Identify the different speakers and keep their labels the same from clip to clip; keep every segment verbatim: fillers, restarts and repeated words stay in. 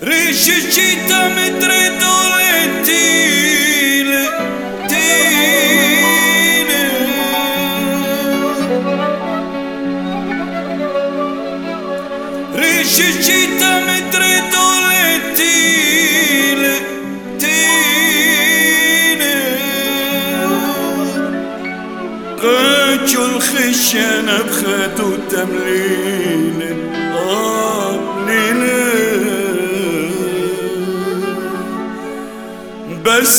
Speaker 1: Riuscita mentre dolentile, tine. Riuscita mentre dolentile, tine. قاچو الخشنة بخدو تمليل آه ليلة بس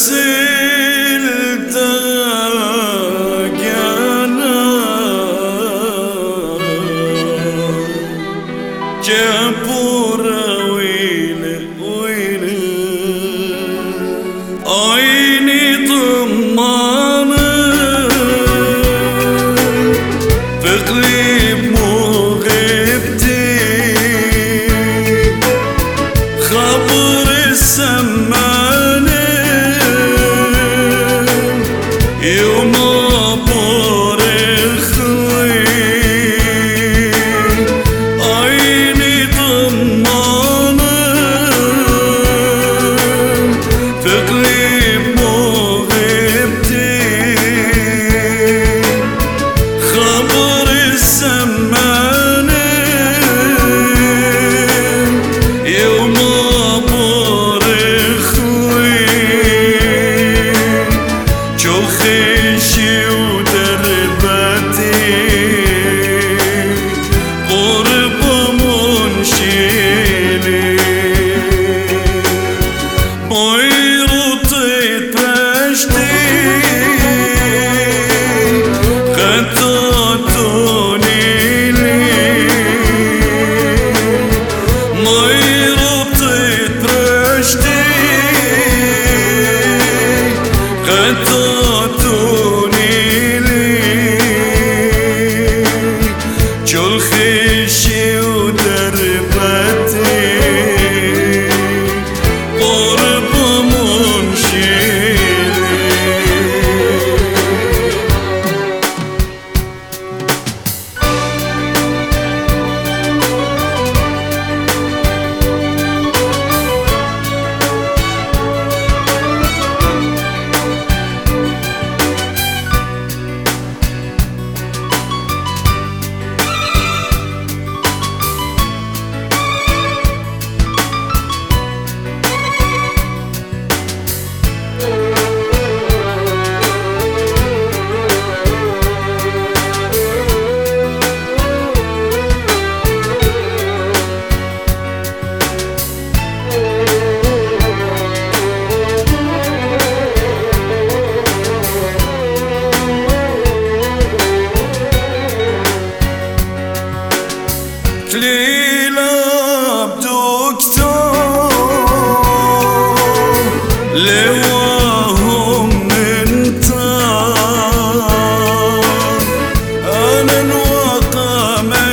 Speaker 1: التقينا جابورة ويلة ويلة عيني ضمانة في قلب مغيبتي خبر السمان يوم أبور الخوي عيني ضمانة في قلب مغيبتي خبر السمان يوم أبور الخوي خيشي ودربتي قرب منشيلي بيروطي بشتي خططوني لي بيروطي بشتي خططوني خيشي ودربتي قرب منشيلي ليلة بدكتور لواهم منتار أنا نوقع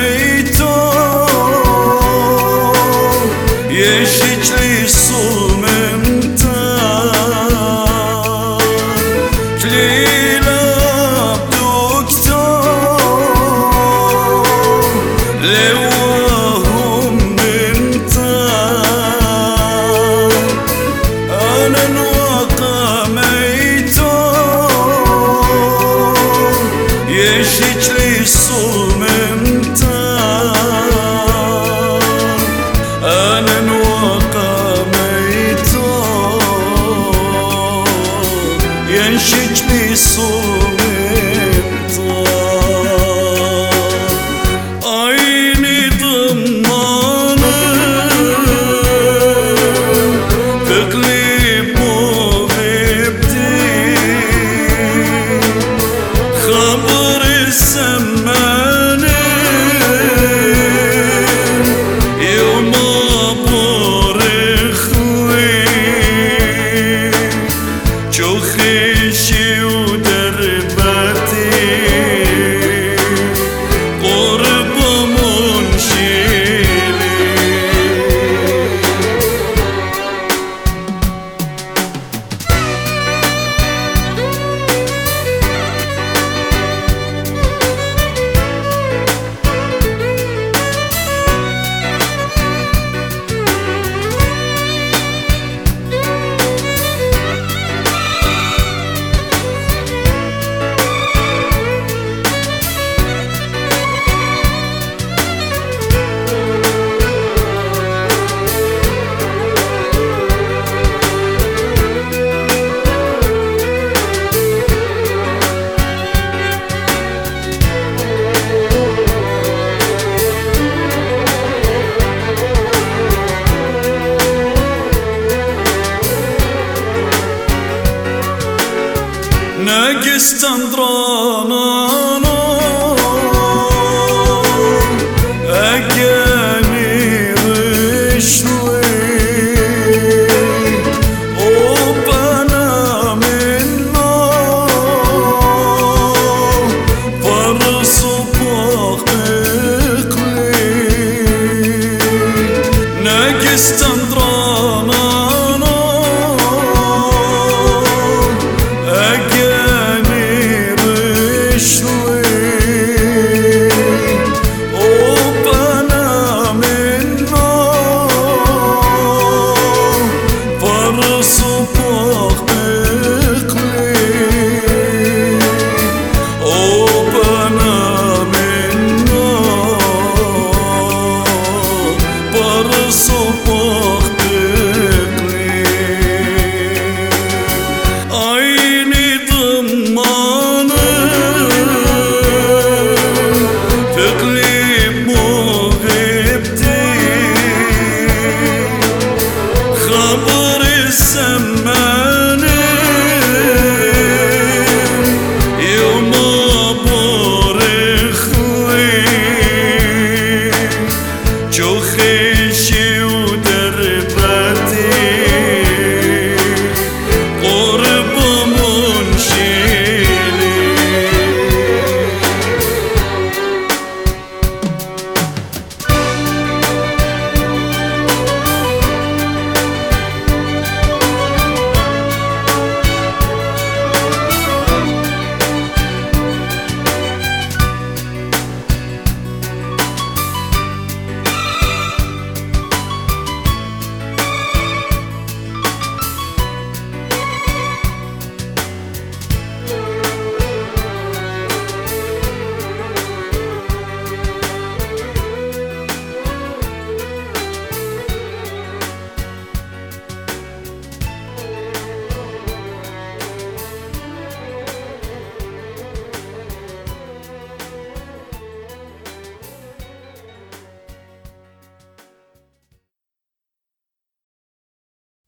Speaker 1: ميتور يشج لي صوم منتار ليلة بدكتور لواهم أنا نوقع ميتور يشج لي صوم امتار أنا نوقع ميتور يشج لي صوم امتار عيني ضمانة تقلب مغيبتي خبر السمان يوم أبور خوي جو خيشي ودرب سندرانة